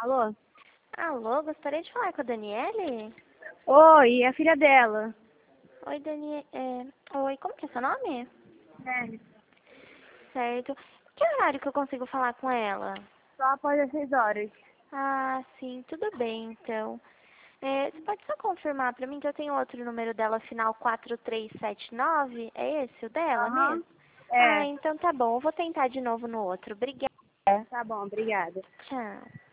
Alô? Alô, gostaria de falar com a Daniele? Oi, é a filha dela. Oi, Daniele. Oi, como que é seu nome? É, Certo. Que horário que eu consigo falar com ela? só após as 6 horas. Ah, sim, tudo bem, então. Você pode só confirmar pra mim que eu tenho outro número dela, final 4379? É esse o dela Aham. mesmo? Ah, É, então tá bom. Eu vou tentar de novo no outro. Obrigada. tá bom, obrigada. Tchau.